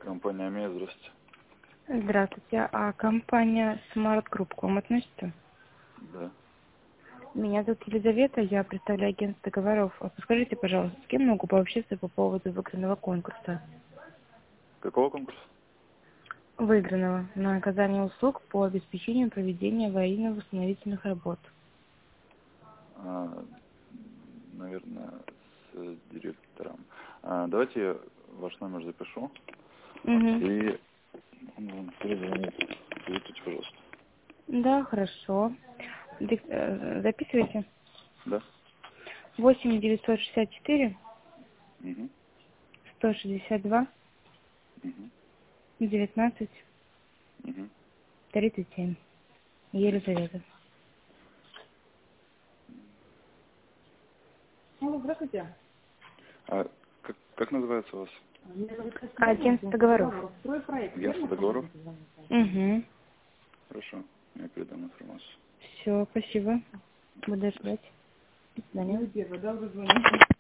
Компания АМЕ, здравствуйте. Здравствуйте. А компания Smart Group к вам относится? Да. Меня зовут Елизавета, я представляю агентство договоров. А подскажите, пожалуйста, с кем могу пообщаться по поводу выигранного конкурса? Какого конкурса? Выигранного на оказание услуг по обеспечению проведения аварийно-восстановительных работ. Наверное, с директором. Давайте я ваш номер запишу. Угу. И он вам перезвонит. Запишите, пожалуйста. Да, хорошо. Записывайте. Да? 8 964 Угу. 162 Угу. 19 Угу. 37. Елизавета. Алло, здравствуйте. Как называется у вас? Агентство договоров. Агентство договоров? Угу. Хорошо. Я передам информацию. Все, спасибо. Буду ждать. До свидания. Вы первый, да, уже звоните?